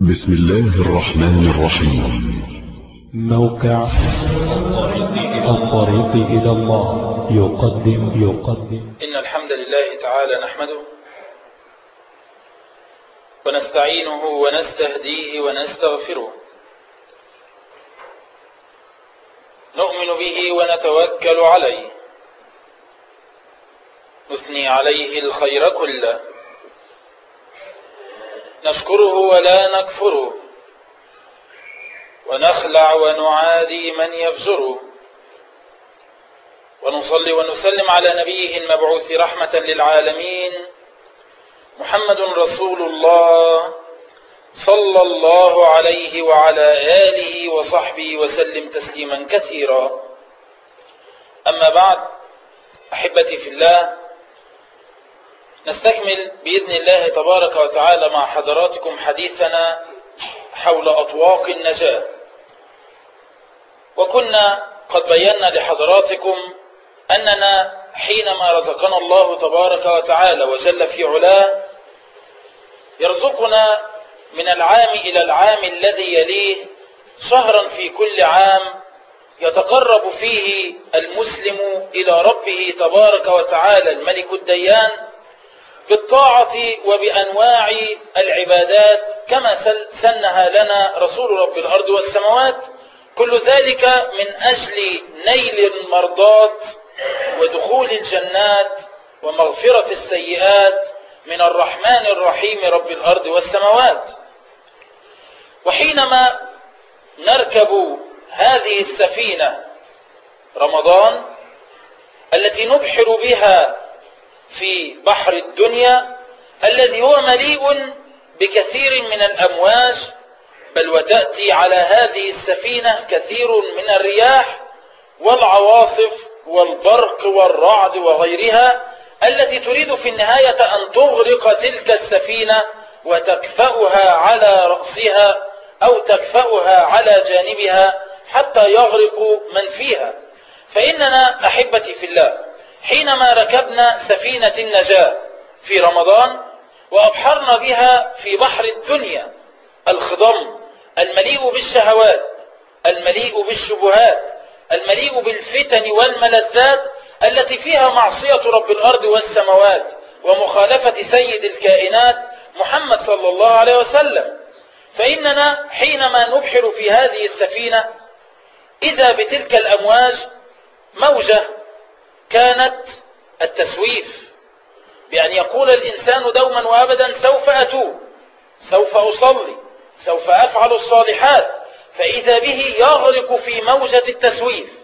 بسم الله الرحمن الرحيم. موقع الطريق إلى الله يقدم إن الحمد لله تعالى نحمده ونستعينه ونستهديه ونستغفره، نؤمن به ونتوكل عليه، نثني عليه الخير كله، نشكره ولا نكفره، ونخلع ونعادي من يفجره، ونصلي ونسلم على نبيه المبعوث رحمة للعالمين محمد رسول الله صلى الله عليه وعلى آله وصحبه وسلم تسليما كثيرا. أما بعد، أحبتي في الله، نستكمل بإذن الله تبارك وتعالى مع حضراتكم حديثنا حول أطواق النجاة. وكنا قد بينا لحضراتكم أننا حينما رزقنا الله تبارك وتعالى وجل في علاه يرزقنا من العام إلى العام الذي يليه شهرا في كل عام يتقرب فيه المسلم إلى ربه تبارك وتعالى الملك الديان بالطاعة وبأنواع العبادات كما سنها لنا رسول رب الأرض والسماوات، كل ذلك من أجل نيل المرضات ودخول الجنات ومغفرة السيئات من الرحمن الرحيم رب الأرض والسماوات. وحينما نركب هذه السفينة رمضان التي نبحر بها في بحر الدنيا الذي هو مليء بكثير من الأمواج، بل وتأتي على هذه السفينة كثير من الرياح والعواصف والبرق والرعد وغيرها التي تريد في النهاية أن تغرق تلك السفينة وتكفأها على رأسها أو تكفأها على جانبها حتى يغرق من فيها. فإننا أحبتي في الله حينما ركبنا سفينة النجاة في رمضان وأبحرنا بها في بحر الدنيا الخضم المليء بالشهوات، المليء بالشبهات، المليء بالفتن والملذات التي فيها معصية رب الأرض والسماوات ومخالفة سيد الكائنات محمد صلى الله عليه وسلم، فإننا حينما نبحر في هذه السفينة إذا بتلك الأمواج موجة كانت التسويف، بأن يقول الإنسان دوما وأبدا سوف أتوب، سوف أصلي، سوف أفعل الصالحات، فإذا به يغرق في موجة التسويف،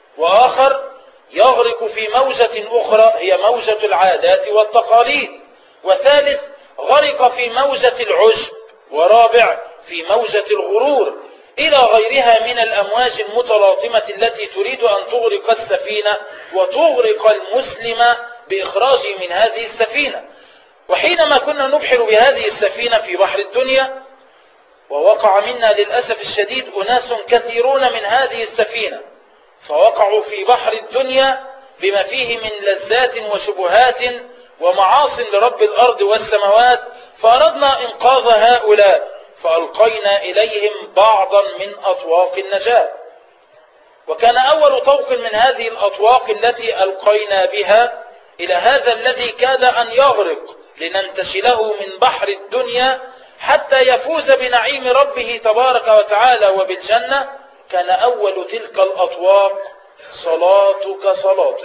وآخر يغرق في موجة أخرى هي موجة العادات والتقاليد، وثالث غرق في موجة العجب، ورابع في موجة الغرور، إلى غيرها من الأمواج المتلاطمة التي تريد أن تغرق السفينة وتغرق المسلم بإخراجه من هذه السفينة. وحينما كنا نبحر بهذه السفينة في بحر الدنيا ووقع منا للأسف الشديد أناس كثيرون من هذه السفينة فوقعوا في بحر الدنيا بما فيه من لذات وشبهات ومعاصٍ لرب الأرض والسماوات، فأردنا إنقاذ هؤلاء فألقينا إليهم بعضا من أطواق النجاة. وكان أول طوق من هذه الأطواق التي ألقينا بها إلى هذا الذي كاد أن يغرق لننتشله من بحر الدنيا حتى يفوز بنعيم ربه تبارك وتعالى وبالجنة، كان أول تلك الأطواق صلاتك صلاتك.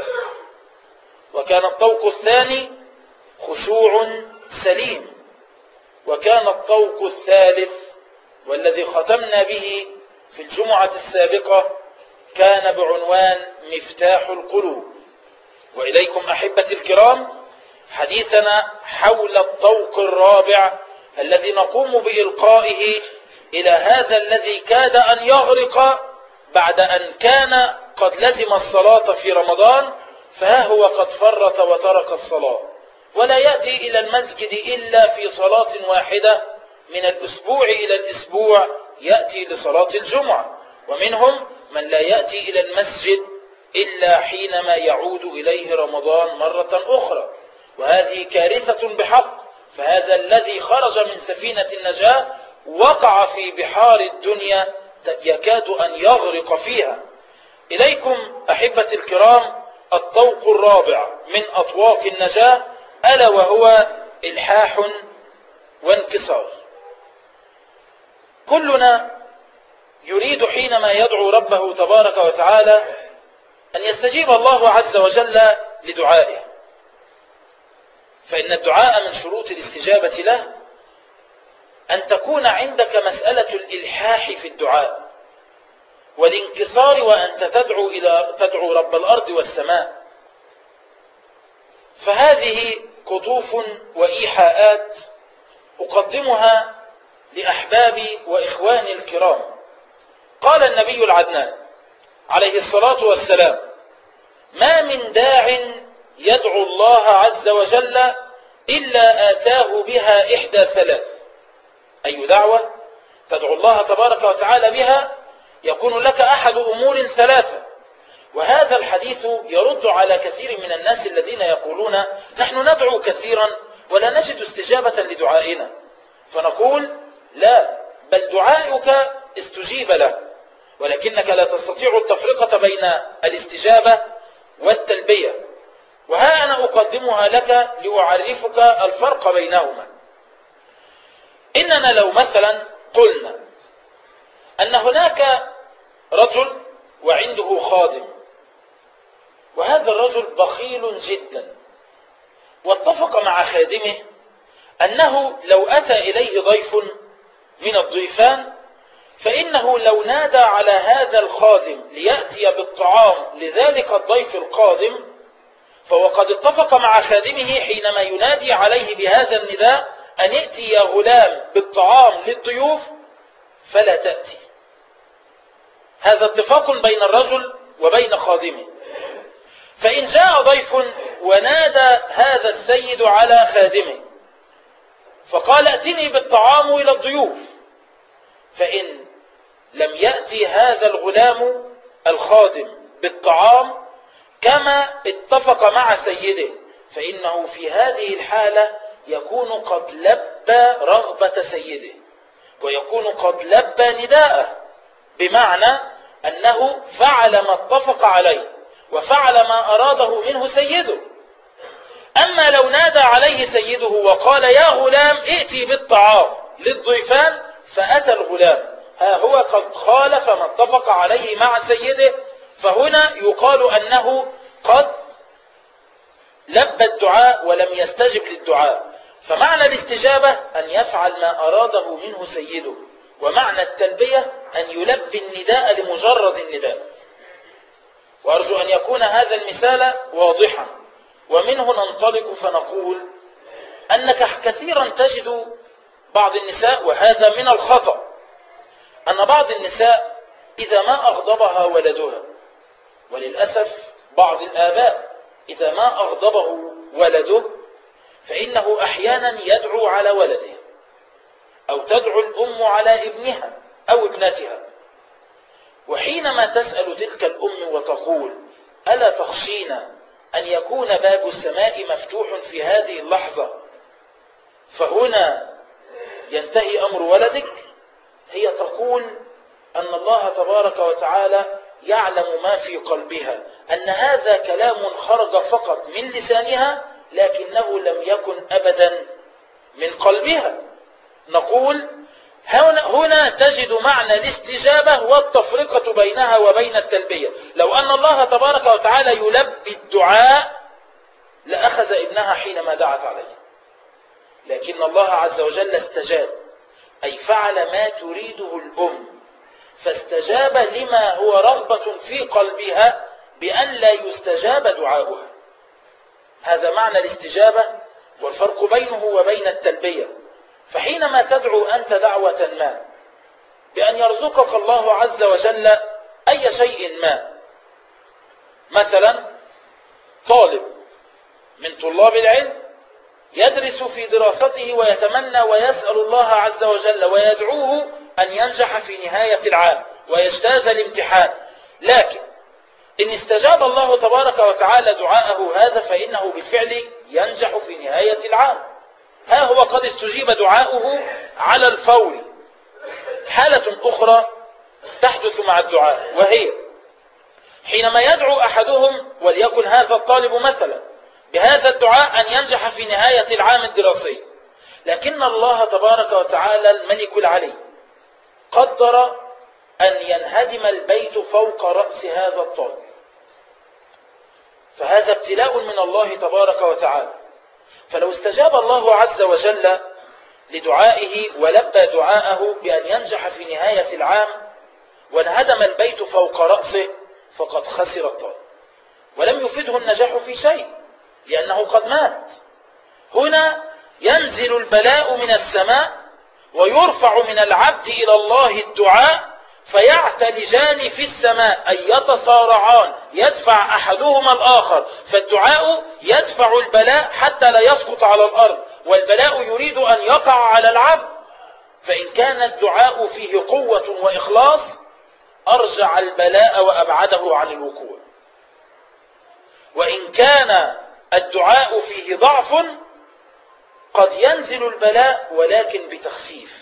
وكان الطوق الثاني خشوع سليم. وكان الطوق الثالث والذي ختمنا به في الجمعة السابقة كان بعنوان مفتاح القلوب. وإليكم أحبتي الكرام حديثنا حول الطوق الرابع الذي نقوم بإلقائه إلى هذا الذي كاد أن يغرق بعد أن كان قد لزم الصلاة في رمضان، فها هو قد فرط وترك الصلاة ولا يأتي إلى المسجد إلا في صلاة واحدة من الأسبوع إلى الأسبوع يأتي لصلاة الجمعة، ومنهم من لا يأتي إلى المسجد إلا حينما يعود إليه رمضان مرة أخرى، وهذه كارثة بحق. فهذا الذي خرج من سفينة النجاة وقع في بحار الدنيا يكاد أن يغرق فيها. إليكم أحبة الكرام الطوق الرابع من أطواق النجاة، ألا وهو إلحاح وانكسار. كلنا يريد حينما يدعو ربه تبارك وتعالى أن يستجيب الله عز وجل لدعائه، فإن الدعاء من شروط الاستجابة له أن تكون عندك مسألة الإلحاح في الدعاء والانكسار، وأنت تدعو رب الأرض والسماء. فهذه قطوف وإيحاءات أقدمها لأحبابي وإخواني الكرام. قال النبي العدنان عليه الصلاة والسلام: ما من داع يدعو الله عز وجل إلا آتاه بها إحدى ثلاث. أي دعوة تدعو الله تبارك وتعالى بها يكون لك أحد أمور ثلاثة. وهذا الحديث يرد على كثير من الناس الذين يقولون نحن ندعو كثيرا ولا نجد استجابة لدعائنا، فنقول لا، بل دعائك استجيب له، ولكنك لا تستطيع التفرقة بين الاستجابة والتلبية. وها أنا أقدمها لك لأعرفك الفرق بينهما. إننا لو مثلا قلنا أن هناك رجل وعنده خادم، وهذا الرجل بخيل جدا، واتفق مع خادمه أنه لو أتى إليه ضيف من الضيفان فإنه لو نادى على هذا الخادم ليأتي بالطعام لذلك الضيف القادم، فوقد اتفق مع خادمه حينما ينادي عليه بهذا النداء أن يأتي يا غلام بالطعام للضيوف فلا تأتي. هذا اتفاق بين الرجل وبين خادمه. فإن جاء ضيف ونادى هذا السيد على خادمه فقال ائتني بالطعام إلى الضيوف، فإن لم يأتي هذا الغلام الخادم بالطعام كما اتفق مع سيده، فإنه في هذه الحالة يكون قد لبى رغبة سيده ويكون قد لبى نداءه، بمعنى أنه فعل ما اتفق عليه وفعل ما أراده منه سيده. أما لو نادى عليه سيده وقال يا غلام ائتي بالطعام للضيفان فأتى الغلام، ها هو قد خالف ما اتفق عليه مع سيده، فهنا يقال أنه قد لبى الدعاء ولم يستجب للدعاء. فمعنى الاستجابة أن يفعل ما أراده منه سيده، ومعنى التلبية أن يلبي النداء لمجرد النداء. وأرجو أن يكون هذا المثال واضحا، ومنه ننطلق فنقول أنك كثيرا تجد بعض النساء، وهذا من الخطأ، أن بعض النساء إذا ما أغضبها ولدها، وللأسف بعض الآباء إذا ما أغضبه ولده فإنه أحيانا يدعو على ولده، أو تدعو الأم على ابنها أو ابنتها. وحينما تسأل تلك الأم وتقول ألا تخشين أن يكون باب السماء مفتوح في هذه اللحظة فهنا ينتهي أمر ولدك، هي تقول أن الله تبارك وتعالى يعلم ما في قلبها، أن هذا كلام خرج فقط من لسانها لكنه لم يكن أبدا من قلبها. نقول هنا تجد معنى الاستجابة والتفرقة بينها وبين التلبية. لو أن الله تبارك وتعالى يلبي الدعاء لأخذ ابنها حينما دعت عليه، لكن الله عز وجل استجاب، أي فعل ما تريده الأم، فاستجاب لما هو رغبة في قلبها بأن لا يستجاب دعاؤها. هذا معنى الاستجابة والفرق بينه وبين التلبية. فحينما تدعو أنت دعوة ما بأن يرزقك الله عز وجل أي شيء ما، مثلا طالب من طلاب العلم يدرس في دراسته ويتمنى ويسأل الله عز وجل ويدعوه أن ينجح في نهاية العام ويجتاز الامتحان، لكن إن استجاب الله تبارك وتعالى دعاءه هذا فإنه بالفعل ينجح في نهاية العام. ها هو قد استجيب دعاؤه على الفور، حالة أخرى تحدث مع الدعاء، وهي حينما يدعو أحدهم وليكن هذا الطالب مثلا بهذا الدعاء أن ينجح في نهاية العام الدراسي، لكن الله تبارك وتعالى الملك العلي قدر أن ينهدم البيت فوق رأس هذا الطالب، فهذا ابتلاء من الله تبارك وتعالى. فلو استجاب الله عز وجل لدعائه ولبى دعاءه بأن ينجح في نهاية العام وانهدم البيت فوق رأسه فقد خسر الطالب ولم يفيده النجاح في شيء، لأنه قد مات. هنا ينزل البلاء من السماء ويرفع من العبد إلى الله الدعاء، فيعتلجان في السماء أي يتصارعان، يدفع أحدهما الآخر، فالدعاء يدفع البلاء حتى لا يسقط على الأرض، والبلاء يريد أن يقع على العبد. فإن كان الدعاء فيه قوة وإخلاص أرجع البلاء وأبعده عن الوقوع، وإن كان الدعاء فيه ضعف قد ينزل البلاء ولكن بتخفيف،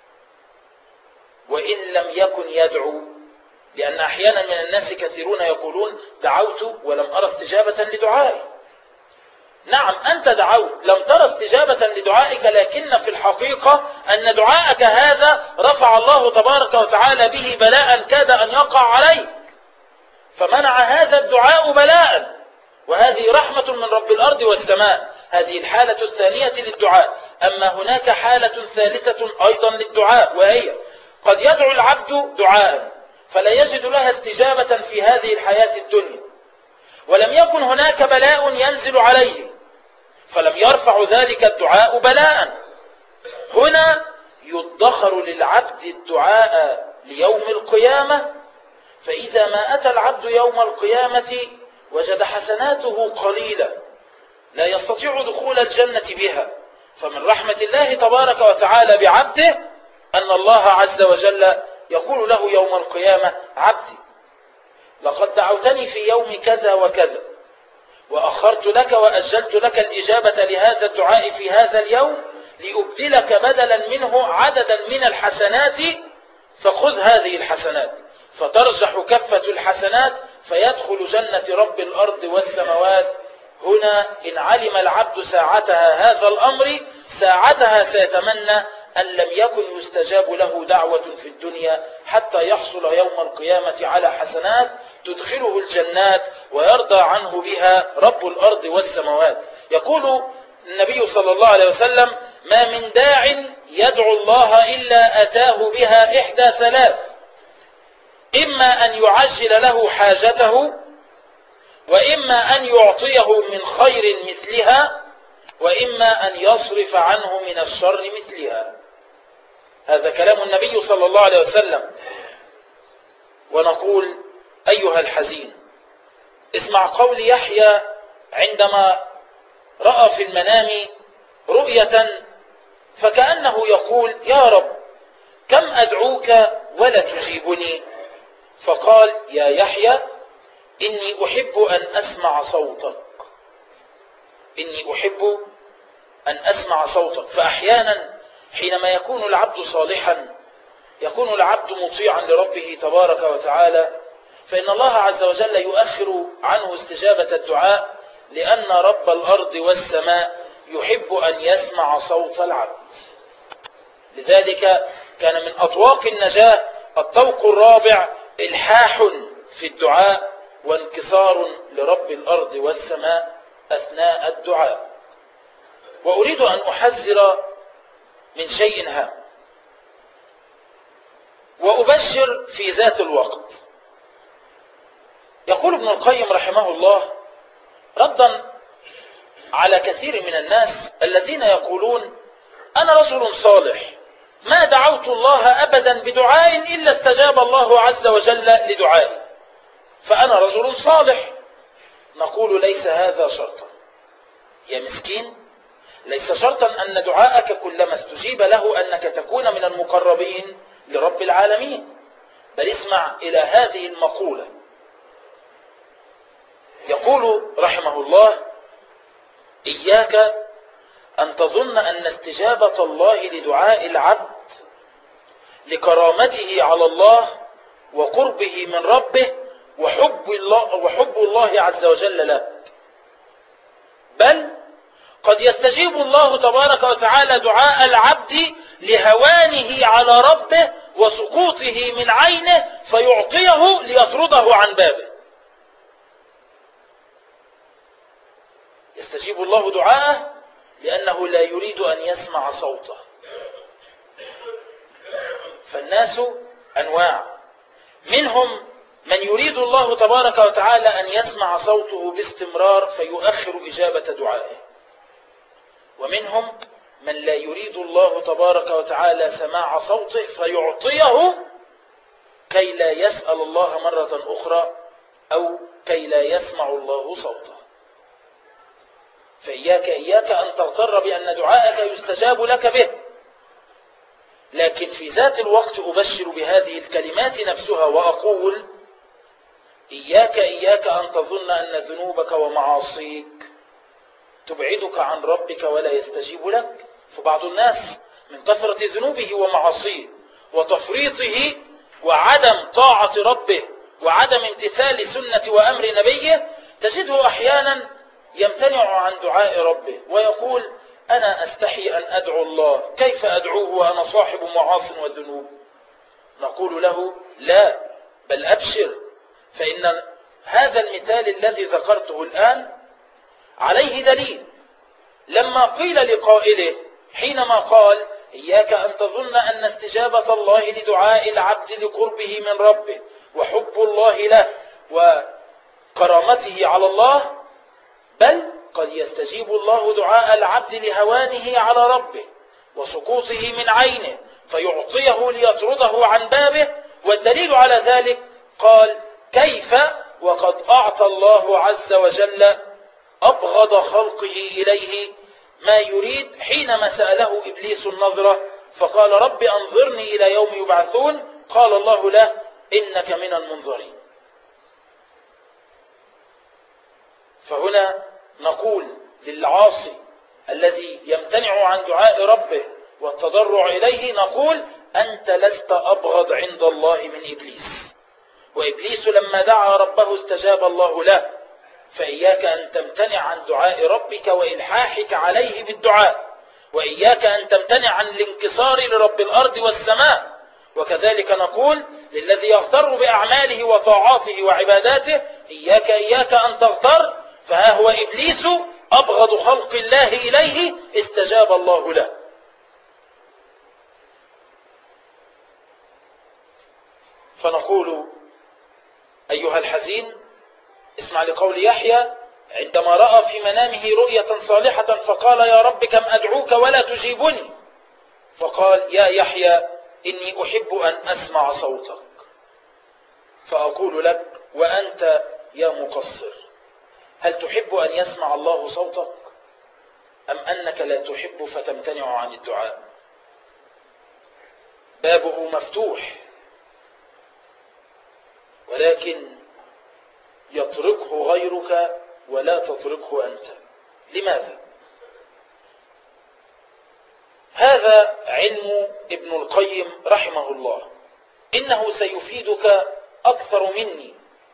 وإن لم يكن يدعو، لأن أحيانا من الناس كثيرون يقولون دعوت ولم أرى استجابة لدعائي. نعم أنت دعوت لم ترى استجابة لدعائك، لكن في الحقيقة أن دعائك هذا رفع الله تبارك وتعالى به بلاء كاد أن يقع عليك، فمنع هذا الدعاء بلاء، وهذه رحمة من رب الأرض والسماء. هذه الحالة الثانية للدعاء. أما هناك حالة ثالثة أيضا للدعاء، وهي قد يدعو العبد دعاء فلا يجد لها استجابة في هذه الحياة الدنيا، ولم يكن هناك بلاء ينزل عليه فلم يرفع ذلك الدعاء بلاء. هنا يدخر للعبد الدعاء ليوم القيامة، فإذا ما أتى العبد يوم القيامة وجد حسناته قليلة لا يستطيع دخول الجنة بها. فمن رحمة الله تبارك وتعالى بعبده أن الله عز وجل يقول له يوم القيامة: عبدي لقد دعوتني في يوم كذا وكذا، وأخرت لك وأجلت لك الإجابة لهذا الدعاء في هذا اليوم لأبدلك بدلا منه عددا من الحسنات، فخذ هذه الحسنات. فترجح كفة الحسنات فيدخل جنة رب الأرض والسماوات. هنا إن علم العبد ساعتها هذا الأمر ساعتها سيتمنى أن لم يكن يستجاب له دعوة في الدنيا حتى يحصل يوم القيامة على حسنات تدخله الجنات ويرضى عنه بها رب الأرض والسماوات. يقول النبي صلى الله عليه وسلم: ما من داع يدعو الله إلا أتاه بها إحدى ثلاث: إما أن يعجل له حاجته، وإما أن يعطيه من خير مثلها، وإما أن يصرف عنه من الشر مثلها. هذا كلام النبي صلى الله عليه وسلم. ونقول: أيها الحزين، اسمع قول يحيى عندما رأى في المنام رؤية فكأنه يقول: يا رب كم أدعوك ولا تجيبني؟ فقال: يا يحيى إني أحب أن أسمع صوتك، إني أحب أن أسمع صوتك. فأحيانا حينما يكون العبد صالحا، يكون العبد مطيعا لربه تبارك وتعالى، فإن الله عز وجل يؤخر عنه استجابة الدعاء، لأن رب الأرض والسماء يحب أن يسمع صوت العبد. لذلك كان من أطواق النجاة الطوق الرابع: إلحاح في الدعاء وانكسار لرب الأرض والسماء أثناء الدعاء. وأريد أن أحذر من شيء هام وأبشر في ذات الوقت. يقول ابن القيم رحمه الله ردا على كثير من الناس الذين يقولون: أنا رجل صالح ما دعوت الله أبدا بدعاء إلا استجاب الله عز وجل لدعائي، فأنا رجل صالح. نقول: ليس هذا شرطا يا مسكين، ليس شرطا أن دعاءك كلما استجيب له أنك تكون من المقربين لرب العالمين. بل اسمع إلى هذه المقولة. يقول رحمه الله: إياك أن تظن أن استجابة الله لدعاء العبد لكرامته على الله وقربه من ربه وحب الله عز وجل له، بل قد يستجيب الله تبارك وتعالى دعاء العبد لهوانه على ربه وسقوطه من عينه فيعطيه ليطرده عن بابه. يستجيب الله دعاءه لأنه لا يريد أن يسمع صوته. فالناس أنواع، منهم من يريد الله تبارك وتعالى أن يسمع صوته باستمرار فيؤخر إجابة دعائه، ومنهم من لا يريد الله تبارك وتعالى سماع صوته فيعطيه كي لا يسأل الله مرة أخرى أو كي لا يسمع الله صوته. فإياك أن تغتر بأن دعائك يستجاب لك به، لكن في ذات الوقت أبشر بهذه الكلمات نفسها وأقول إياك أن تظن أن ذنوبك ومعاصيك تبعدك عن ربك ولا يستجيب لك. فبعض الناس من كثرة ذنوبه ومعاصيه وتفريطه وعدم طاعة ربه وعدم امتثال سنة وأمر نبيه تجده أحيانا يمتنع عن دعاء ربه ويقول أنا أستحي أن أدعو الله، كيف أدعوه وأنا صاحب معاص وذنوب؟ نقول له لا، بل أبشر، فإن هذا المثال الذي ذكرته الآن عليه دليل. لما قيل لقائله حينما قال إياك أن تظن أن استجابة الله لدعاء العبد لقربه من ربه وحب الله له وكرامته على الله، بل قد يستجيب الله دعاء العبد لهوانه على ربه وسقوطه من عينه فيعطيه ليطرده عن بابه. والدليل على ذلك قال كيف وقد أعطى الله عز وجل أبغض خلقه إليه ما يريد حينما سأله إبليس النظرة فقال رب أنظرني إلى يوم يبعثون، قال الله له إنك من المنظرين. فهنا نقول للعاصي الذي يمتنع عن دعاء ربه والتضرع إليه نقول أنت لست أبغض عند الله من إبليس، وإبليس لما دعا ربه استجاب الله له. فإياك أن تمتنع عن دعاء ربك وإلحاحك عليه بالدعاء، وإياك أن تمتنع عن الانكسار لرب الأرض والسماء. وكذلك نقول للذي يغتر بأعماله وطاعاته وعباداته إياك أن تغتر، فها هو إبليس أبغض خلق الله إليه استجاب الله له. فنقول أيها الحزين اسمع لقول يحيى عندما رأى في منامه رؤية صالحة فقال يا رب كم أدعوك ولا تجيبني، فقال يا يحيى إني أحب أن أسمع صوتك. فأقول لك وأنت يا مقصر، هل تحب أن يسمع الله صوتك أم أنك لا تحب فتمتنع عن الدعاء؟ بابه مفتوح، ولكن يطرقه غيرك ولا تطرقه أنت. لماذا؟ هذا علم ابن القيم رحمه الله، إنه سيفيدك أكثر مني.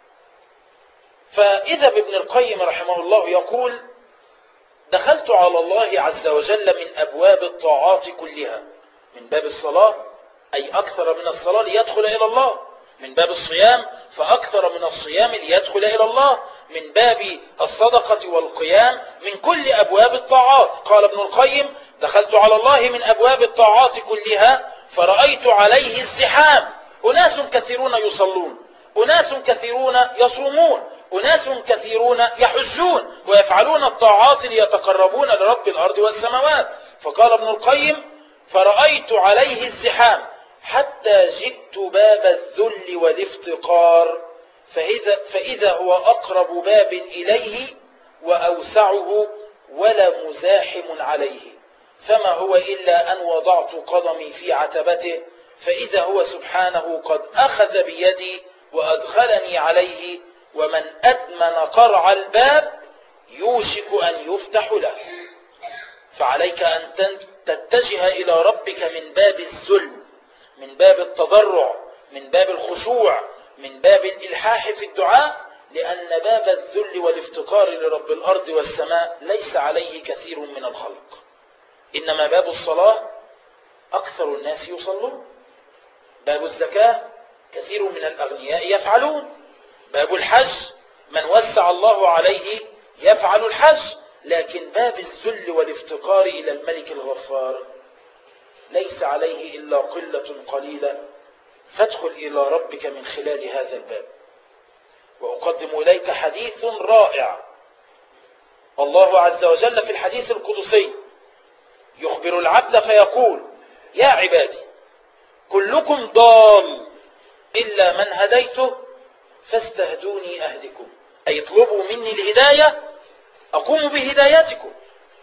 فإذا بابن القيم رحمه الله يقول دخلت على الله عز وجل من أبواب الطاعات كلها، من باب الصلاة أي أكثر من الصلاة ليدخل إلى الله، من باب الصيام فأكثر من الصيام ليدخل إلى الله، من باب الصدقة والقيام، من كل أبواب الطاعات. قال ابن القيم دخلت على الله من أبواب الطاعات كلها فرأيت عليه الزحام، أناس كثيرون يصلون، أناس كثيرون يصومون، أناس كثيرون يحجون ويفعلون الطاعات ليتقربون لرب الأرض والسماوات. فقال ابن القيم فرأيت عليه الزحام حتى جئت باب الذل والافتقار فإذا هو أقرب باب إليه وأوسعه ولا مزاحم عليه، فما هو إلا أن وضعت قدمي في عتبته فإذا هو سبحانه قد أخذ بيدي وأدخلني عليه، ومن أدمن قرع الباب يوشك أن يفتح له. فعليك أن تتجه إلى ربك من باب الذل، من باب التضرع، من باب الخشوع، من باب الإلحاح في الدعاء، لأن باب الذل والافتقار لرب الأرض والسماء ليس عليه كثير من الخلق. إنما باب الصلاة أكثر الناس يصلون، باب الزكاة كثير من الأغنياء يفعلون، باب الحج من وسع الله عليه يفعل الحج، لكن باب الذل والافتقار إلى الملك الغفار ليس عليه إلا قلة قليلة، فادخل إلى ربك من خلال هذا الباب. وأقدم إليك حديث رائع. الله عز وجل في الحديث القدسي يخبر العبد فيقول: يا عبادي كلكم ضال إلا من هديته فاستهدوني أهدكم، أي اطلبوا مني الهداية أقوم بهدايتكم.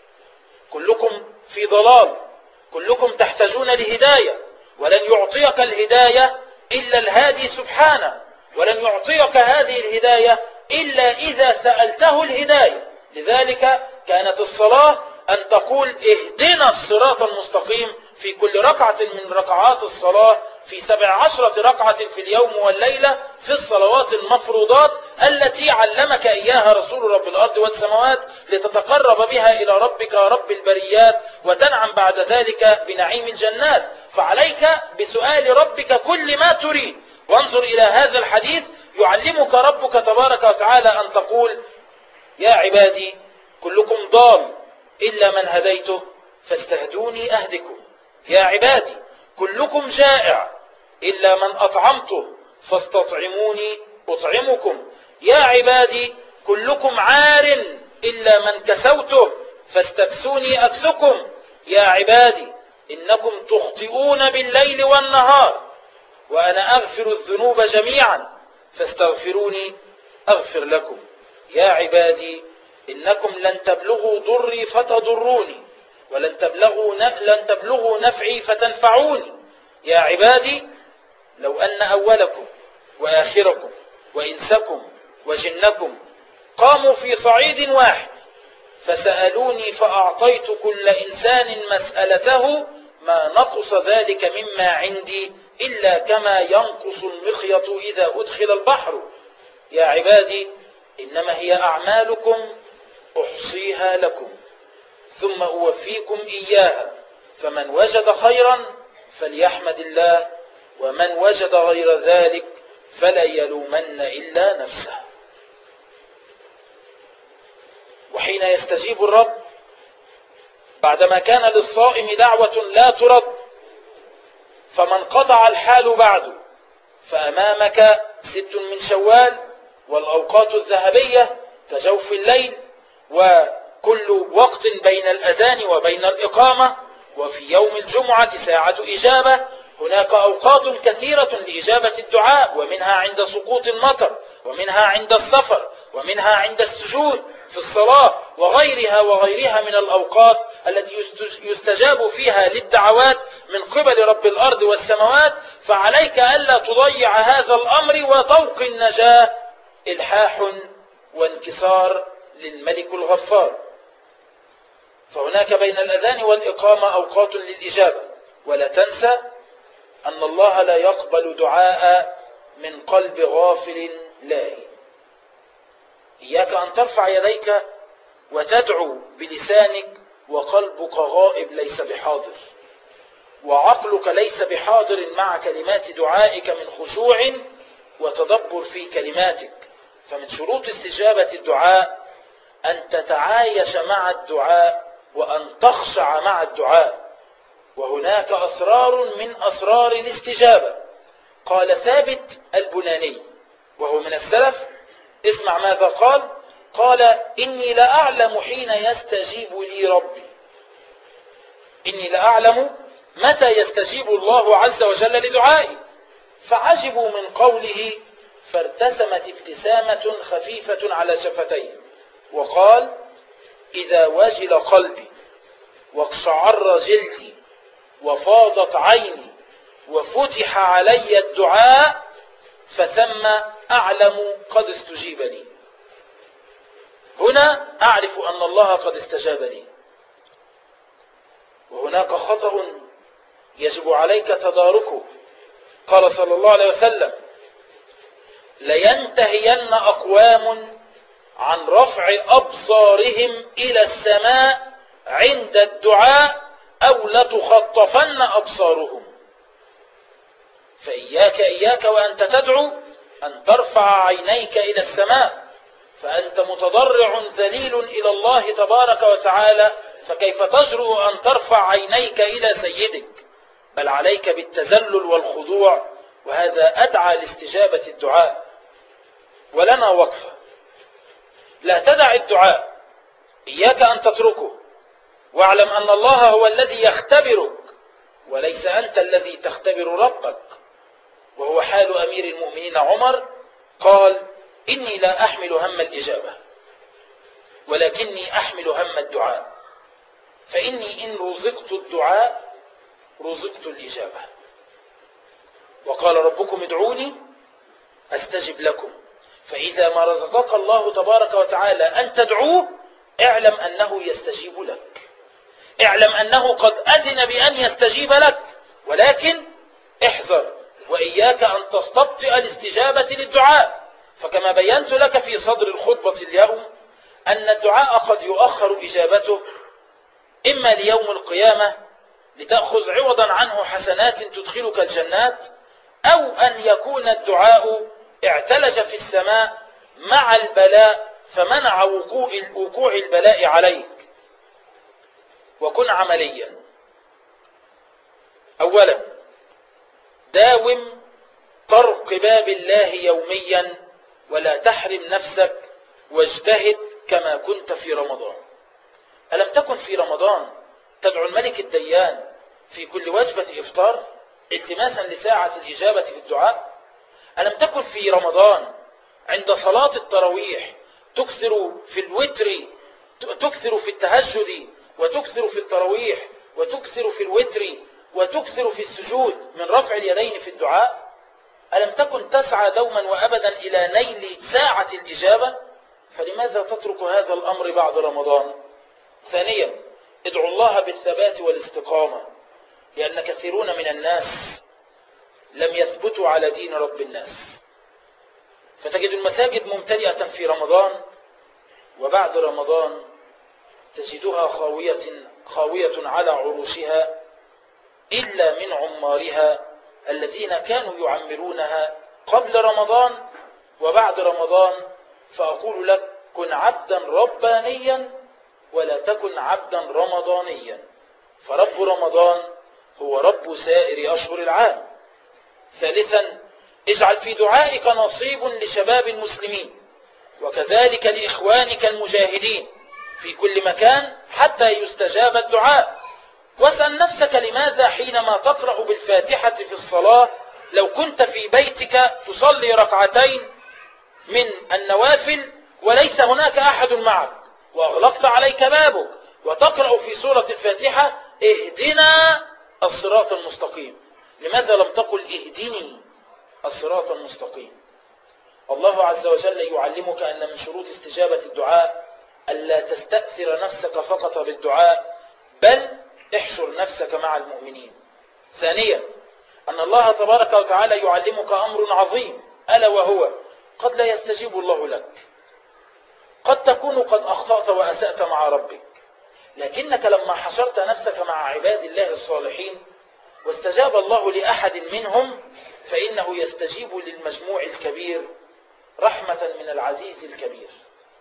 كلكم في ضلال، كلكم تحتاجون لهداية، ولن يعطيك الهداية إلا الهادي سبحانه، ولن يعطيك هذه الهداية إلا إذا سألته الهداية. لذلك كانت الصلاة أن تقول: اهدنا الصراط المستقيم في كل ركعة من ركعات الصلاة، في 17 ركعة في اليوم والليلة، في الصلوات المفروضات التي علمك إياها رسول رب الأرض والسماوات، لتتقرب بها إلى ربك رب البريات، وتنعم بعد ذلك بنعيم الجنات. فعليك بسؤال ربك كل ما تريد. وانظر إلى هذا الحديث، يعلمك ربك تبارك وتعالى أن تقول: يا عبادي كلكم ضال إلا من هديته فاستهدوني أهدكم. يا عبادي كلكم جائع إلا من أطعمته فاستطعموني أطعمكم. يا عبادي كلكم عار إلا من كسوته فاستكسوني أكسكم. يا عبادي إنكم تخطئون بالليل والنهار وأنا أغفر الذنوب جميعا فاستغفروني أغفر لكم. يا عبادي إنكم لن تبلغوا ضري فتضروني ولن تبلغوا نفعي فتنفعوني. يا عبادي لو أن أولكم وآخركم وإنسكم وجنكم قاموا في صعيد واحد فسألوني فأعطيت كل إنسان مسألته ما نقص ذلك مما عندي إلا كما ينقص المخيط إذا أدخل البحر. يا عبادي إنما هي أعمالكم أحصيها لكم ثم أوفيكم إياها، فمن وجد خيرا فليحمد الله ومن وجد غير ذلك فلا يلومن إلا نفسه. وحين يستجيب الرب بعدما كان للصائم دعوة لا ترد، فمن قطع الحال بعد فأمامك 6 من شوال والأوقات الذهبية كجوف الليل، وكل وقت بين الأذان وبين الإقامة، وفي يوم الجمعة ساعة إجابة. هناك أوقات كثيرة لإجابة الدعاء، ومنها عند سقوط المطر، ومنها عند السفر، ومنها عند السجود في الصلاة، وغيرها من الأوقات التي يستجاب فيها للدعوات من قبل رب الأرض والسماوات. فعليك ألا تضيع هذا الأمر، وطوق النجاة إلحاح وانكسار للملك الغفار. فهناك بين الأذان والإقامة أوقات للإجابة، ولا تنسى أن الله لا يقبل دعاء من قلب غافل لاهٍ. إياك أن ترفع يديك وتدعو بلسانك وقلبك غائب ليس بحاضر، وعقلك ليس بحاضر مع كلمات دعائك من خشوع وتدبر في كلماتك. فمن شروط استجابة الدعاء أن تتعايش مع الدعاء وأن تخشع مع الدعاء. وهناك أسرار من أسرار الاستجابة. قال ثابت البناني وهو من السلف، اسمع ماذا قال: قال: إني لأعلم حين يستجيب لي ربي، إني لأعلم متى يستجيب الله عز وجل لدعائي. فعجبوا من قوله فارتسمت ابتسامة خفيفة على شفتيه، وقال: إذا وجل قلبي واقشعر جلدي وفاضت عيني وفتح علي الدعاء فثم أعلم قد استجيب لي. هنا أعرف أن الله قد استجاب لي. وهناك خطأ يجب عليك تداركه قال صلى الله عليه وسلم: لينتهين أقوام عن رفع أبصارهم إلى السماء عند الدعاء أو لتخطفن أبصارهم. فإياك وأنت تدعو أن ترفع عينيك إلى السماء، فأنت متضرع ذليل إلى الله تبارك وتعالى، فكيف تجرؤ أن ترفع عينيك إلى سيدك؟ بل عليك بالتذلل والخضوع، وهذا أدعى لاستجابة الدعاء. ولنا وقفة: لا تدع الدعاء، إياك أن تتركه، واعلم أن الله هو الذي يختبرك وليس أنت الذي تختبر ربك. وهو حال أمير المؤمنين عمر، قال: إني لا أحمل هم الإجابة ولكني أحمل هم الدعاء، فإني إن رزقت الدعاء رزقت الإجابة. وقال ربكم: ادعوني أستجب لكم. فإذا ما رزقك الله تبارك وتعالى أن تدعوه، اعلم أنه يستجيب لك، اعلم أنه قد أذن بأن يستجيب لك، ولكن احذر وإياك أن تستبطئ الاستجابة للدعاء. فكما بينت لك في صدر الخطبة اليوم أن الدعاء قد يؤخر إجابته، إما ليوم القيامة لتأخذ عوضا عنه حسنات تدخلك الجنات، أو أن يكون الدعاء اعتلج في السماء مع البلاء فمنع وقوع البلاء عليك. وكن عمليا. أولا، داوم طرق باب الله يوميا ولا تحرم نفسك، واجتهد كما كنت في رمضان. ألم تكن في رمضان تدعو الملك الديان في كل وجبة إفطار التماسا لساعة الإجابة في الدعاء؟ ألم تكن في رمضان عند صلاة التراويح تكثر في الوتر، تكثر في التهجد، وتكثر في التراويح، وتكثر في الوتر، وتكثر في السجود من رفع اليدين في الدعاء؟ ألم تكن تسعى دوما وأبدا إلى نيل ساعة الإجابة؟ فلماذا تترك هذا الأمر بعد رمضان؟ ثانيا، ادعو الله بالثبات والاستقامة، لأن كثيرون من الناس لم يثبتوا على دين رب الناس، فتجد المساجد ممتلئة في رمضان، وبعد رمضان تجدها خاوية على عروشها، إلا من عمارها الذين كانوا يعمرونها قبل رمضان وبعد رمضان. فأقول لك: كن عبدا ربانيا ولا تكن عبدا رمضانيا، فرب رمضان هو رب سائر أشهر العام. ثالثا، اجعل في دعائك نصيب لشباب المسلمين، وكذلك لإخوانك المجاهدين في كل مكان حتى يستجاب الدعاء. واسأل نفسك: لماذا حينما تقرأ بالفاتحة في الصلاة لو كنت في بيتك تصلي ركعتين من النوافل وليس هناك أحد معك وأغلقت عليك بابك، وتقرأ في سورة الفاتحة: اهدنا الصراط المستقيم، لماذا لم تقل اهدني الصراط المستقيم؟ الله عز وجل يعلمك أن من شروط استجابة الدعاء ألا تستأثر نفسك فقط بالدعاء، بل احشر نفسك مع المؤمنين. ثانيا، أن الله تبارك وتعالى يعلمك أمر عظيم، ألا وهو: قد لا يستجيب الله لك، قد تكون قد أخطأت وأسأت مع ربك، لكنك لما حشرت نفسك مع عباد الله الصالحين واستجاب الله لأحد منهم، فإنه يستجيب للمجموع الكبير رحمة من العزيز الكبير.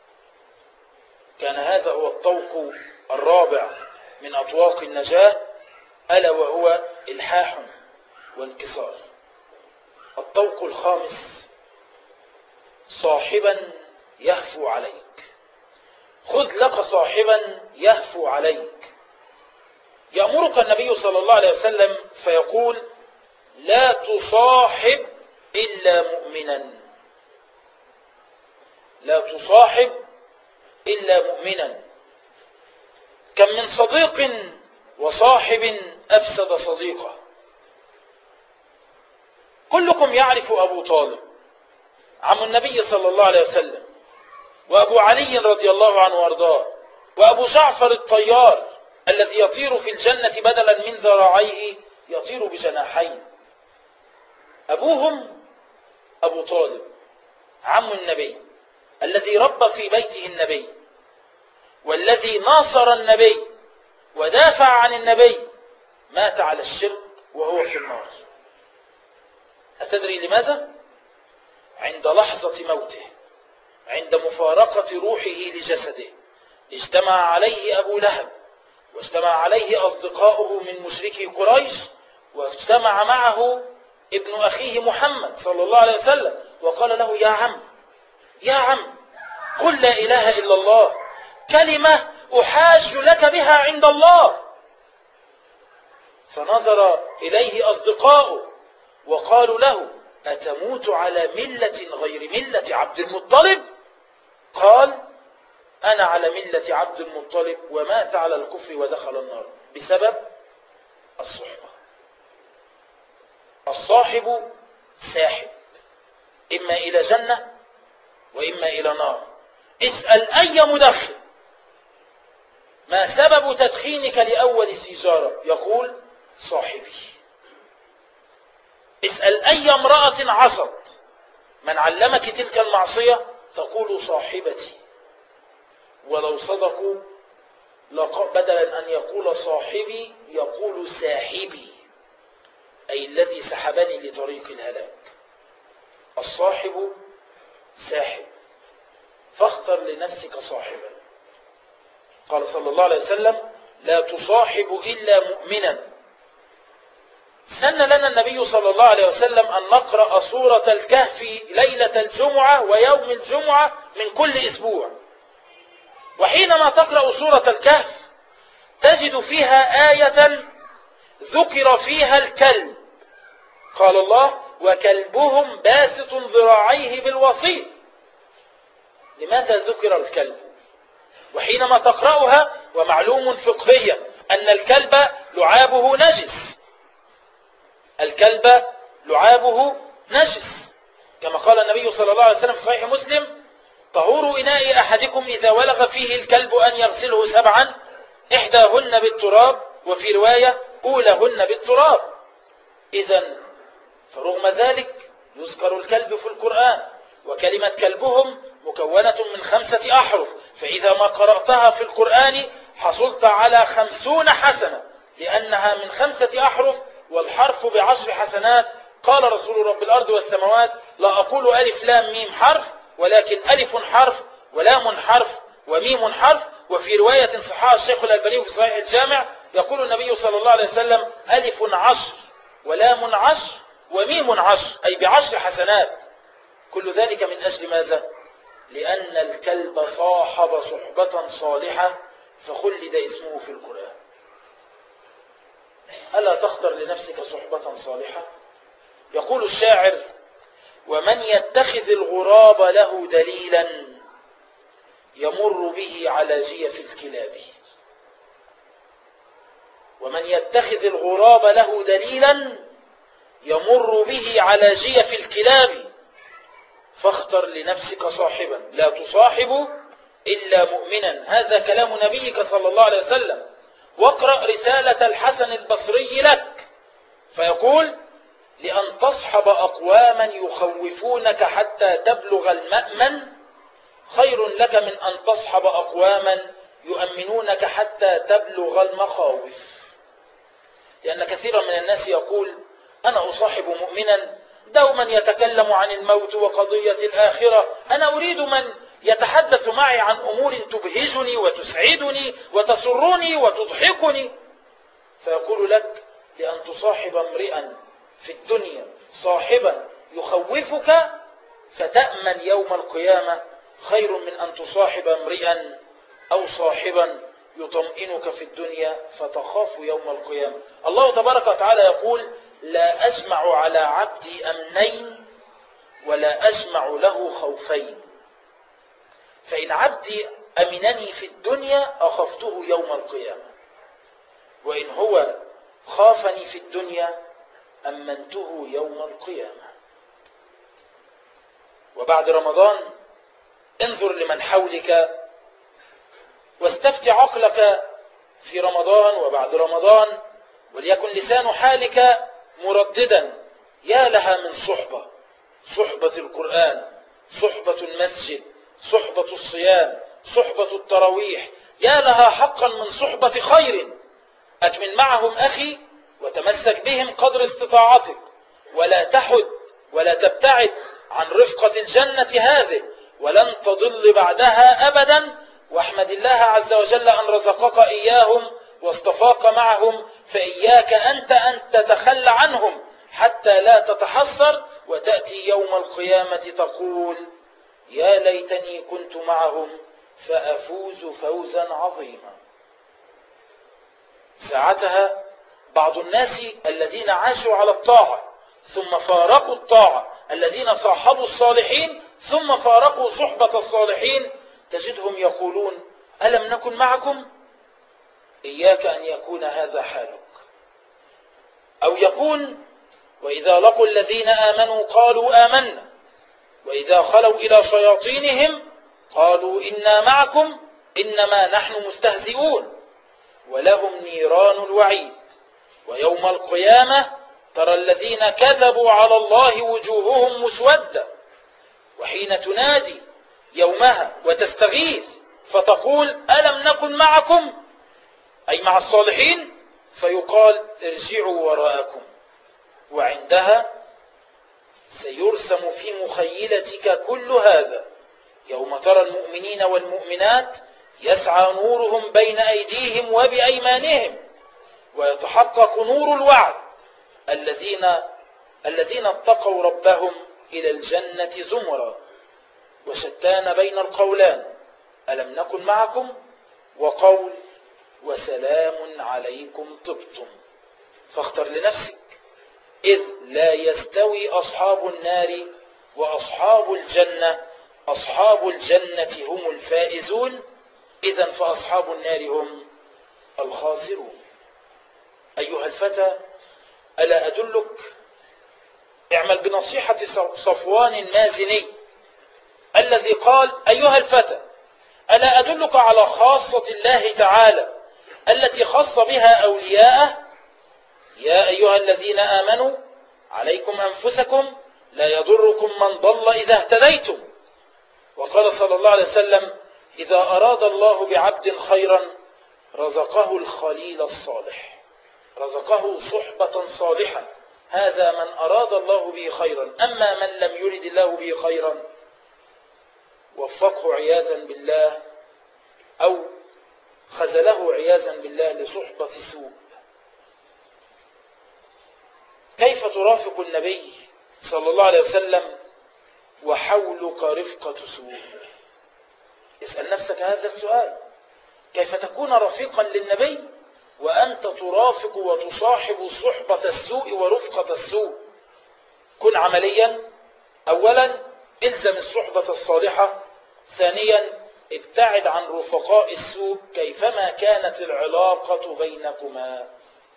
كان هذا هو الطوق الرابع من أطواق النجاة، ألا وهو إلحاح وانكسار. الطوق الخامس: صاحبا يهفو عليك. خذ لك صاحبا يهفو عليك. يأمرك النبي صلى الله عليه وسلم فيقول: لا تصاحب إلا مؤمنا، لا تصاحب إلا مؤمنا. كم من صديق وصاحب أفسد صديقه. كلكم يعرف أبو طالب عم النبي صلى الله عليه وسلم، وأبو علي رضي الله عنه وارضاه، وأبو جعفر الطيار الذي يطير في الجنة بدلا من ذراعيه يطير بجناحين. أبوهم أبو طالب عم النبي الذي ربى في بيته النبي والذي ناصر النبي ودافع عن النبي، مات على الشرك وهو في النار. أتدري لماذا؟ عند لحظة موته، عند مفارقة روحه لجسده، اجتمع عليه أبو لهب واجتمع عليه أصدقاؤه من مشركي قريش، واجتمع معه ابن أخيه محمد صلى الله عليه وسلم وقال له: يا عم يا عم، قل لا إله إلا الله، كلمة أحاج لك بها عند الله. فنظر إليه أصدقاؤه وقالوا له: أتموت على ملة غير ملة عبد المطلب؟ قال: أنا على ملة عبد المطلب، ومات على الكفر ودخل النار بسبب الصحبة. الصاحب ساحب، إما إلى جنة وإما إلى نار. اسأل أي مدخن ما سبب تدخينك لأول سيجارة؟ يقول: صاحبي. اسأل أي امرأة عصت من علمك تلك المعصية؟ تقول: صاحبتي. ولو صدقوا بدلا أن يقول صاحبي يقول ساحبي، أي الذي سحبني لطريق الهلاك. الصاحب ساحب، فاختر لنفسك صاحبا. قال صلى الله عليه وسلم: لا تصاحب إلا مؤمنا. سن لنا النبي صلى الله عليه وسلم أن نقرأ سورة الكهف ليلة الجمعة ويوم الجمعة من كل أسبوع. وحينما تقرأ سورة الكهف تجد فيها آية ذكر فيها الكلب. قال الله: وكلبهم باسط ذراعيه بالوصيد. لماذا ذكر الكلب؟ وحينما تقرأها، ومعلوم فقهيا أن الكلب لعابه نجس، الكلب لعابه نجس، كما قال النبي صلى الله عليه وسلم في صحيح مسلم: طهور إناء أحدكم إذا ولغ فيه الكلب أن يغسله 7، إحداهن بالتراب، وفي رواية أولهن بالتراب. إذن فرغم ذلك يذكر الكلب في القرآن، وكلمة كلبهم مكونة من 5 أحرف، فإذا ما قرأتها في القرآن حصلت على 50 حسنة، لأنها من 5 أحرف، والحرف ب10 حسنات. قال رسول رب الأرض والسماوات: لا أقول ألف لام ميم حرف، ولكن ألف حرف ولام حرف وميم حرف. وفي رواية صححها الشيخ الألباني في صحيح الجامع يقول النبي صلى الله عليه وسلم: ألف 10 ولام 10 وميم 10، أي ب10 حسنات. كل ذلك من أجل ماذا؟ لأن الكلب صاحب صحبة صالحة فخلد اسمه في القرآن. ألا تختر لنفسك صحبة صالحة؟ يقول الشاعر: ومن يتخذ الغراب له دليلا يمر به على جيف الكلاب. ومن يتخذ الغراب له دليلا يمر به على جيف الكلاب. فاختر لنفسك صاحبا، لا تصاحب إلا مؤمنا. هذا كلام نبيك صلى الله عليه وسلم. واقرأ رسالة الحسن البصري لك فيقول: لأن تصحب أقواما يخوفونك حتى تبلغ المأمن خير لك من أن تصحب أقواما يؤمنونك حتى تبلغ المخاوف. لأن كثيرا من الناس يقول: أنا أصاحب مؤمنا دوما يتكلم عن الموت وقضية الآخرة، أنا أريد من يتحدث معي عن أمور تبهجني وتسعدني وتسرني وتضحكني. فيقول لك: لأن تصاحب امرئا في الدنيا صاحبا يخوفك فتأمن يوم القيامة خير من أن تصاحب امرئا أو صاحبا يطمئنك في الدنيا فتخاف يوم القيامة. الله تبارك وتعالى يقول: لا أجمع على عبدي أمنين ولا أجمع له خوفين. فإن عبدي أمنني في الدنيا أخفته يوم القيامة، وإن هو خافني في الدنيا أمنته يوم القيامة. وبعد رمضان انظر لمن حولك واستفتي عقلك في رمضان وبعد رمضان، وليكن لسان حالك مرددا: يا لها من صحبة القرآن، صحبة المسجد، صحبة الصيام، صحبة التراويح، يا لها حقا من صحبة خير. أكمل معهم أخي وتمسك بهم قدر استطاعتك، ولا تحد ولا تبتعد عن رفقة الجنة هذه، ولن تضل بعدها أبدا. واحمد الله عز وجل أن رزقك إياهم واصطفاك معهم، فإياك أن تتخلى عنهم حتى لا تتحسر وتأتي يوم القيامة تقول يا ليتني كنت معهم فأفوز فوزا عظيما. ساعتها بعض الناس الذين عاشوا على الطاعة ثم فارقوا الطاعة، الذين صاحبوا الصالحين ثم فارقوا صحبة الصالحين، تجدهم يقولون ألم نكن معكم؟ إياك أن يكون هذا حالك. أو يكون وإذا لقوا الذين آمنوا قالوا آمنا، وإذا خلوا إلى شياطينهم قالوا إنا معكم إنما نحن مستهزئون، ولهم نيران الوعيد. ويوم القيامة ترى الذين كذبوا على الله وجوههم مسودة، وحين تنادي يومها وتستغيث فتقول ألم نكن معكم أي مع الصالحين، فيقال ارجعوا وراءكم. وعندها سيرسم في مخيلتك كل هذا، يوم ترى المؤمنين والمؤمنات يسعى نورهم بين أيديهم وبأيمانهم، ويتحقق نور الوعد الذين اتقوا ربهم إلى الجنة زمرا. وشتان بين القولان ألم نكن معكم وقول وسلام عليكم طبتم. فاختر لنفسك، إذ لا يستوي أصحاب النار وأصحاب الجنة، أصحاب الجنة هم الفائزون، إذن فأصحاب النار هم الخاسرون. أيها الفتى ألا أدلك؟ اعمل بنصيحة صفوان المازني الذي قال أيها الفتى ألا أدلك على خاصة الله تعالى التي خص بها أولياءه؟ يا أيها الذين آمنوا عليكم أنفسكم لا يضركم من ضل إذا اهتديتم. وقال صلى الله عليه وسلم إذا أراد الله بعبد خيرا رزقه الخليل الصالح، رزقه صحبة صالحة، هذا من أراد الله به خيرا. أما من لم يرد الله به خيرا وفقه عياذا بالله أو خذله عياذا بالله لصحبة سوء. كيف ترافق النبي صلى الله عليه وسلم وحولك رفقة سوء؟ اسأل نفسك هذا السؤال، كيف تكون رفيقا للنبي وأنت ترافق وتصاحب صحبة السوء ورفقة السوء؟ كن عمليا. أولا الزم الصحبة الصالحة، ثانيا ابتعد عن رفقاء السوء كيفما كانت العلاقة بينكما.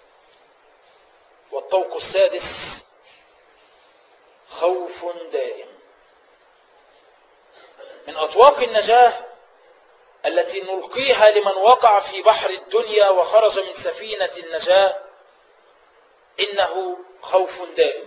والطوق السادس خوف دائم. من أطواق النجاة التي نلقيها لمن وقع في بحر الدنيا وخرج من سفينة النجاة إنه خوف دائم.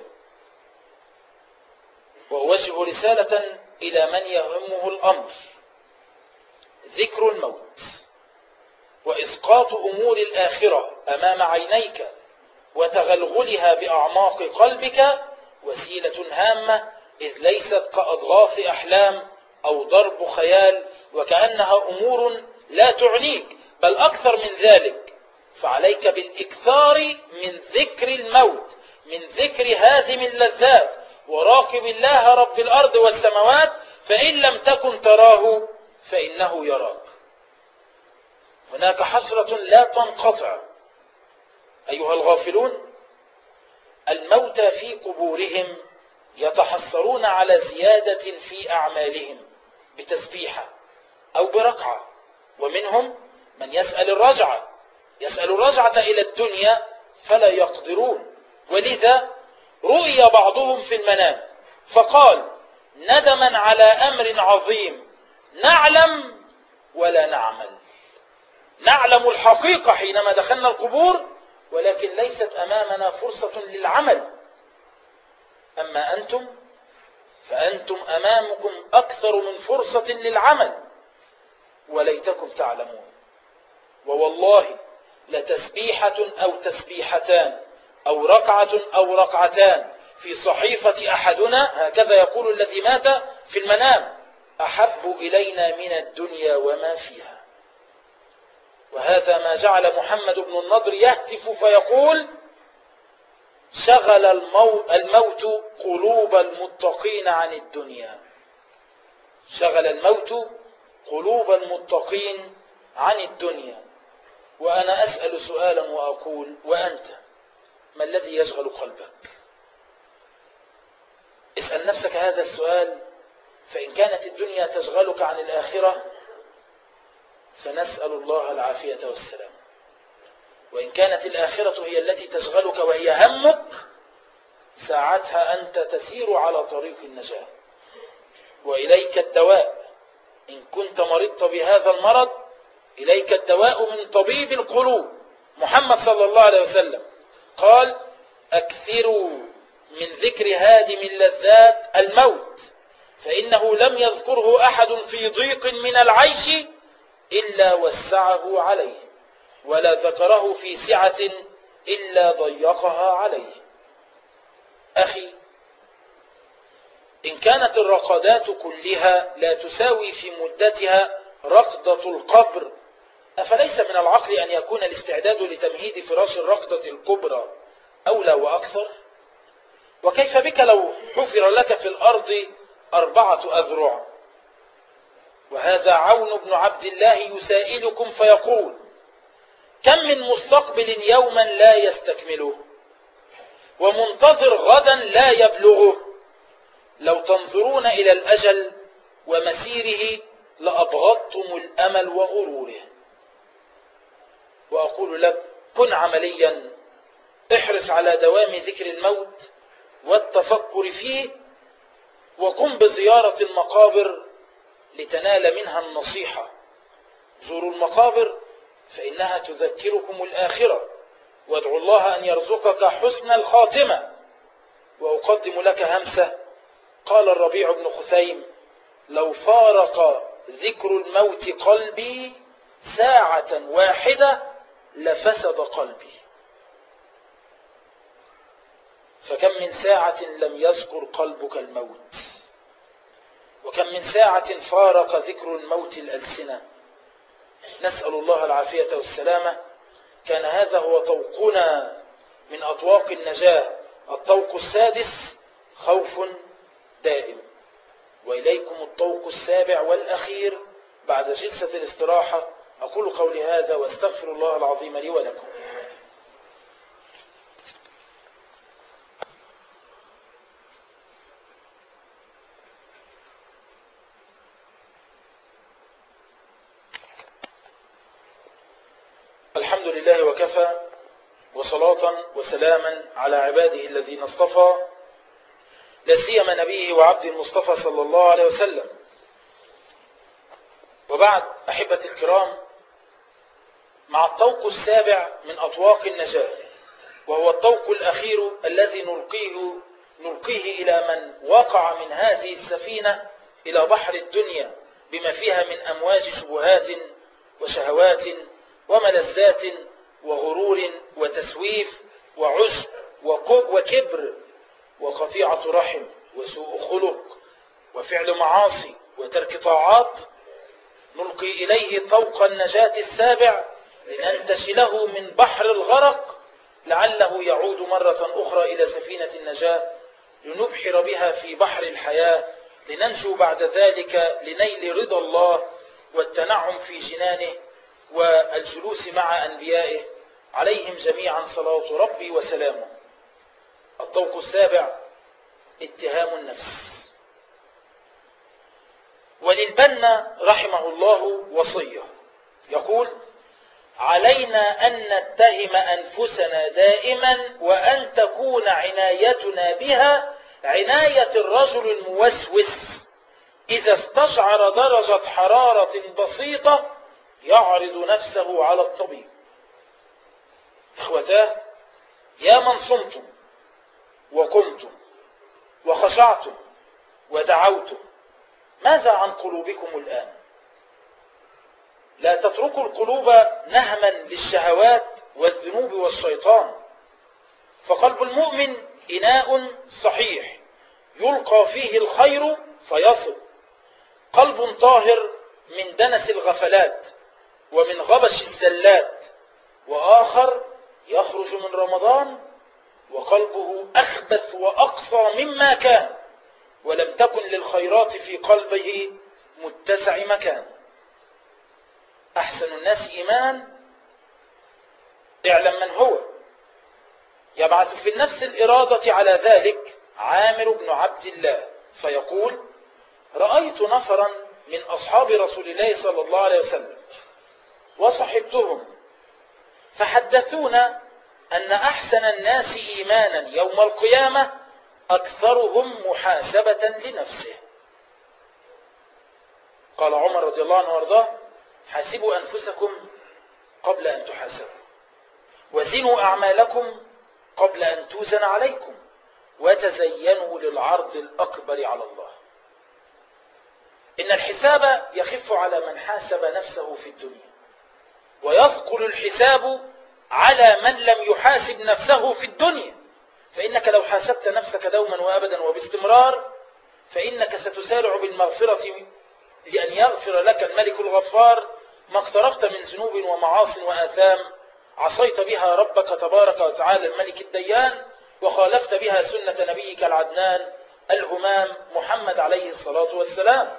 وأوجه رسالة إلى من يهمه الأمر، ذكر الموت وإسقاط أمور الآخرة أمام عينيك وتغلغلها بأعماق قلبك وسيلة هامة، إذ ليست كأضغاث أحلام أو ضرب خيال وكأنها أمور لا تعنيك، بل أكثر من ذلك. فعليك بالإكثار من ذكر الموت، من ذكر هادم اللذات، وراقب الله رب الأرض والسماوات، فإن لم تكن تراه فإنه يراك. هناك حسرة لا تنقطع أيها الغافلون. الموتى في قبورهم يتحسرون على زيادة في أعمالهم بتسبيحة أو بركعة، ومنهم من يسأل الرجعة إلى الدنيا فلا يقدرون. ولذا رؤي بعضهم في المنام فقال ندما على أمر عظيم نعلم ولا نعمل. نعلم الحقيقة حينما دخلنا القبور، ولكن ليست أمامنا فرصة للعمل. أما أنتم فأنتم أمامكم أكثر من فرصة للعمل وليتكم تعلمون. ووالله لتسبيحة أو تسبيحتان أو ركعة أو ركعتان في صحيفة أحدنا، هكذا يقول الذي مات في المنام، أحب إلينا من الدنيا وما فيها. وهذا ما جعل محمد بن النضر يهتف فيقول: شغل الموت قلوب المتقين عن الدنيا. شغل الموت قلوب المتقين عن الدنيا. وأنا أسأل سؤالا وأقول: وأنت ما الذي يشغل قلبك؟ اسأل نفسك هذا السؤال. فإن كانت الدنيا تشغلك عن الآخرة فنسأل الله العافية والسلام. وإن كانت الآخرة هي التي تشغلك وهي همك، ساعتها أنت تسير على طريق النجاة. وإليك الدواء إن كنت مرضت بهذا المرض، إليك الدواء من طبيب القلوب محمد صلى الله عليه وسلم قال: أكثروا من ذكر هادم اللذات الموت، فإنه لم يذكره أحد في ضيق من العيش إلا وسعه عليه، ولا ذكره في سعة إلا ضيقها عليه. أخي، إن كانت الرقدات كلها لا تساوي في مدتها رقدة القبر، أفليس من العقل أن يكون الاستعداد لتمهيد فراش الرقدة الكبرى أولى وأكثر؟ وكيف بك لو حفر لك في الأرض 4 أذرع؟ وهذا عون بن عبد الله يسائلكم فيقول: كم من مستقبل يوما لا يستكمله، ومنتظر غدا لا يبلغه، لو تنظرون إلى الأجل ومسيره لأبغضتم الأمل وغروره. وأقول لك: كن عمليا، احرص على دوام ذكر الموت والتفكر فيه، وقم بزيارة المقابر لتنال منها النصيحة. زوروا المقابر فإنها تذكركم الآخرة، وادعوا الله أن يرزقك حسن الخاتمة. وأقدم لك همسة. قال الربيع بن خثيم: لو فارق ذكر الموت قلبي ساعة واحدة لفسد قلبي. فكم من ساعة لم يذكر قلبك الموت، وكم من ساعة فارق ذكر الموت الألسنة. نسأل الله العافية والسلامة. كان هذا هو طوقنا من أطواق النجاة، الطوق السادس: خوف دائم. وإليكم الطوق السابع والأخير بعد جلسة الاستراحة. أقول قولي هذا واستغفر الله العظيم لي ولكم. الحمد لله وكفى، وصلاة وسلاما على عباده الذين اصطفى، لا سيما نبيه وعبد المصطفى صلى الله عليه وسلم. وبعد، أحبتي الكرام، مع الطوق السابع من أطواق النجاة، وهو الطوق الأخير الذي نلقيه إلى من وقع من هذه السفينة إلى بحر الدنيا بما فيها من أمواج شبهات وشهوات وملذات وغرور وتسويف وعجب وكبر وقطيعة رحم وسوء خلق وفعل معاصي وترك طاعات. نلقي إليه طوق النجاة السابع لننتشله من بحر الغرق، لعله يعود مرة أخرى إلى سفينة النجاة لنبحر بها في بحر الحياة، لننجو بعد ذلك لنيل رضا الله والتنعم في جنانه والجلوس مع أنبيائه عليهم جميعا صلاة ربي وسلامه. الطوق السابع: اتهام النفس. وللبنا رحمه الله وصية يقول: علينا أن نتهم أنفسنا دائما، وأن تكون عنايتنا بها عناية الرجل الموسوس إذا استشعر درجة حرارة بسيطة يعرض نفسه على الطبيب. إخوتاه، يا من صمتم وقمتم وخشعتم ودعوتم، ماذا عن قلوبكم الآن؟ لا تتركوا القلوب نهما للشهوات والذنوب والشيطان، فقلب المؤمن إناء صحيح يلقى فيه الخير فيصل، قلب طاهر من دنس الغفلات ومن غبش الزلات، وآخر يخرج من رمضان وقلبه أخبث وأقصى مما كان، ولم تكن للخيرات في قلبه متسع مكان. أحسن الناس إيمانا اعلم من هو، يبعث في النفس الإرادة على ذلك عامر بن عبد الله فيقول: رأيت نفرا من أصحاب رسول الله صلى الله عليه وسلم وصحبتهم فحدثونا أن أحسن الناس إيمانا يوم القيامة أكثرهم محاسبة لنفسه. قال عمر رضي الله عنه وارضاه: حاسبوا أنفسكم قبل أن تحاسبوا، وزنوا أعمالكم قبل أن توزن عليكم، وتزينوا للعرض الأكبر على الله. إن الحساب يخف على من حاسب نفسه في الدنيا، ويثقل الحساب على من لم يحاسب نفسه في الدنيا، فإنك لو حاسبت نفسك دوما وأبدا وباستمرار فإنك ستسارع بالمغفرة لأن يغفر لك الملك الغفار ما اقترفت من ذنوب ومعاص وآثام عصيت بها ربك تبارك وتعالى الملك الديان، وخالفت بها سنة نبيك العدنان الهمام محمد عليه الصلاة والسلام.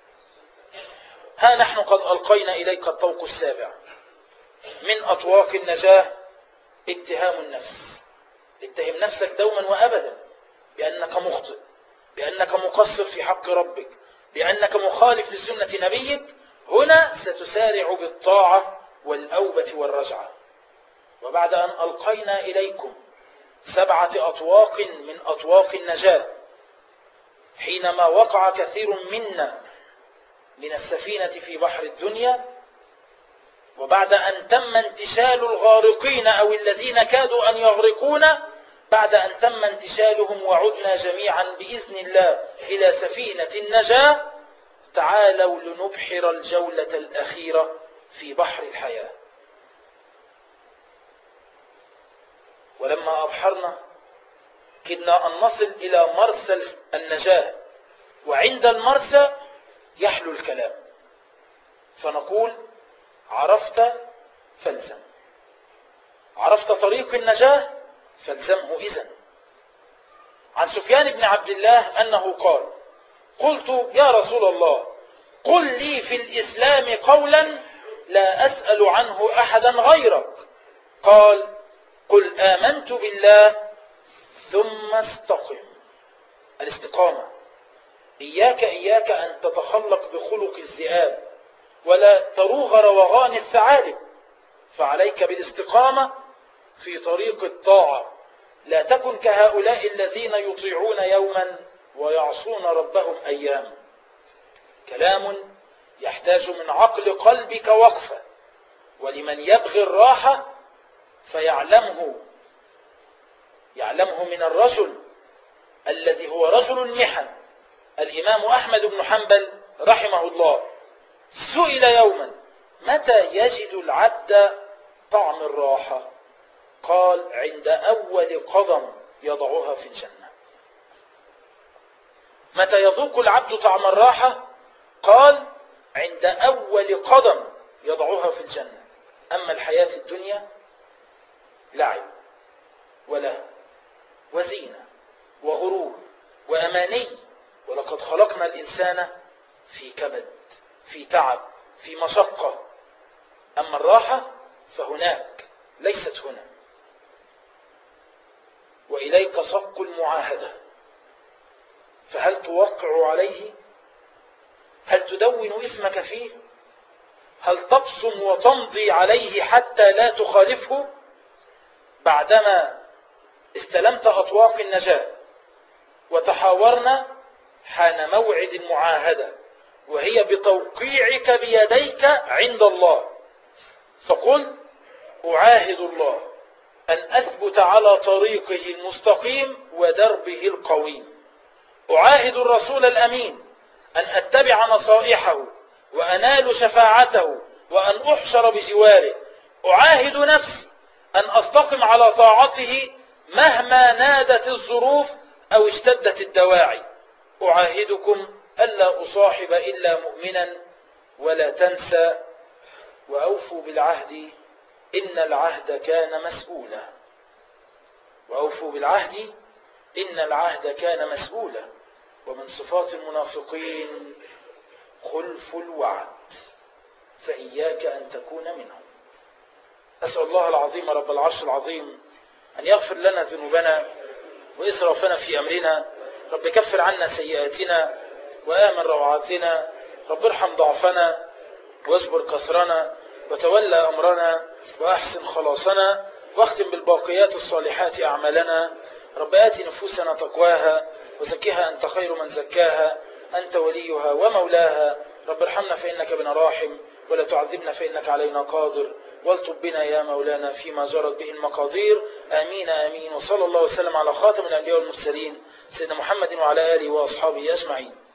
ها نحن قد ألقينا إليك الطوق السابع من أطواق النجاة: اتهام النفس. اتهم نفسك دوما وأبدا بأنك مخطئ، بأنك مقصر في حق ربك، بأنك مخالف لسنة نبيك. هنا ستسارع بالطاعة والأوبة والرجعة. وبعد أن ألقينا إليكم 7 أطواق من أطواق النجاة، حينما وقع كثير منا من السفينة في بحر الدنيا، وبعد أن تم انتشال الغارقين أو الذين كادوا أن يغرقون، بعد أن تم انتشالهم وعدنا جميعا بإذن الله إلى سفينة النجاة، تعالوا لنبحر الجولة الأخيرة في بحر الحياة. ولما أبحرنا كدنا أن نصل إلى مرسى النجاة، وعند المرسى يحلو الكلام فنقول: عرفت فالزم، عرفت طريق النجاة فالزمه إذن. عن سفيان بن عبد الله أنه قال: قلت يا رسول الله قل لي في الإسلام قولا لا أسأل عنه أحدا غيرك. قال: قل آمنت بالله ثم استقم. الاستقامة، إياك أن تتخلق بخلق الذئاب ولا تروغ روغان الثعالب، فعليك بالاستقامة في طريق الطاعة. لا تكن كهؤلاء الذين يطيعون يوما ويعصون ربهم أيام. كلام يحتاج من عقل قلبك وقفة، ولمن يبغي الراحة فيعلمه من الرجل الذي هو رجل المحن. الإمام أحمد بن حنبل رحمه الله سئل يوما: متى يجد العبد طعم الراحة؟ قال: عند أول قدم يضعها في الجنة. متى يذوق العبد طعم الراحة؟ قال: عند أول قدم يضعها في الجنة. أما الحياة الدنيا لعب وله وزينة وغرور وأماني، ولقد خلقنا الإنسان في كبد، في تعب، في مشقة. أما الراحة فهناك، ليست هنا. وإليك صك المعاهدة، فهل توقع عليه؟ هل تدون اسمك فيه؟ هل تبصم وتمضي عليه حتى لا تخالفه؟ بعدما استلمت أطواق النجاة وتحاورنا، حان موعد المعاهدة، وهي بتوقيعك بيديك عند الله. فقل: أعاهد الله أن أثبت على طريقه المستقيم ودربه القويم، أعاهد الرسول الأمين أن أتبع نصائحه وأنال شفاعته وأن أحشر بجواره. أعاهد نفسي أن أستقم على طاعته مهما نادت الظروف أو اشتدت الدواعي. أعاهدكم ألا أصاحب إلا مؤمنا ولا تنسى وأوفوا بالعهد إن العهد كان مسؤولا. وأوفوا بالعهد إن العهد كان مسؤولا. ومن صفات المنافقين خلف الوعد، فإياك أن تكون منهم. أسأل الله العظيم رب العرش العظيم أن يغفر لنا ذنوبنا وإسرافنا في أمرنا. رب كفر عنا سيئاتنا وآمن روعاتنا. رب ارحم ضعفنا واجبر كسرنا وتولى أمرنا وأحسن خلاصنا واختم بالباقيات الصالحات أعمالنا. رب آت نفوسنا تقواها وزكها أنت خير من زكاها أنت وليها ومولاها. رب ارحمنا فإنك بنا راحم ولا تعذبنا فإنك علينا قادر والطب بنا يا مولانا فيما جرت به المقادير. آمين آمين. وصلى الله وسلم على خاتم الأنبياء والمرسلين سيدنا محمد وعلى آله وأصحابه أجمعين.